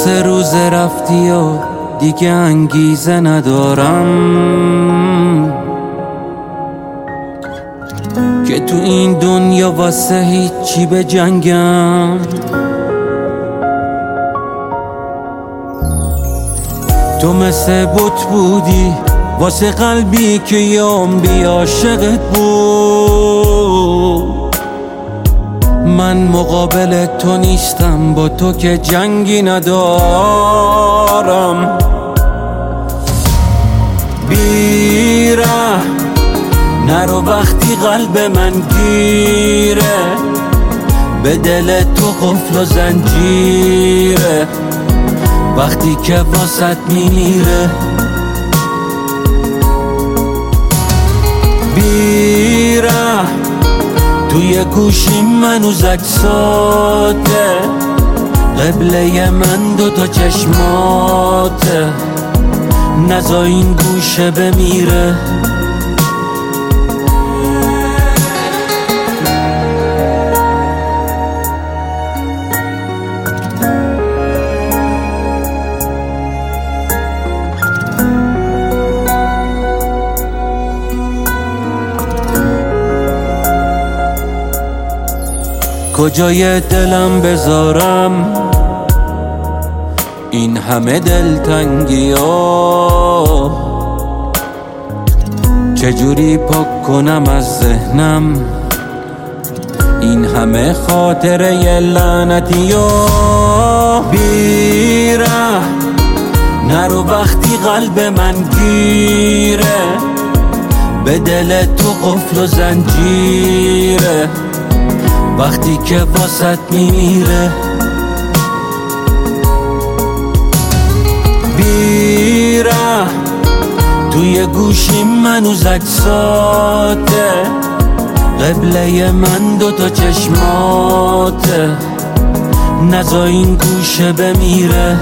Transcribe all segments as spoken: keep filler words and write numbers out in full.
سه روز رفتی و دیگه انگیزه ندارم که تو این دنیا واسه هیچی به جنگم. تو مثل بت بودی واسه قلبی که یه عمری عاشقت بود. من مقابل تو نیستم، با تو که جنگی ندارم. بیره نرو وقتی قلب من گیره، به دل تو قفل و زنجیره وقتی که واسط میمیره. بیره توی گوشیم منوز اجساته، قبله من دو تا چشماته، نزا این گوشه بمیره. کجای دلم بذارم این همه دلتنگی ها؟ چجوری پاک کنم از ذهنم این همه خاطره لعنتی ها؟ بیره نرو وقتی قلب من گیره، به دل تو قفل و زنجیره وقتی که واسط میمیره. بیره توی گوشیم منوز اجساته، قبله من دو تا چشماته، نزا این گوشه بمیره.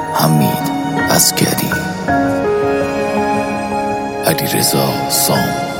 حمید عسگری، علیرضا سام.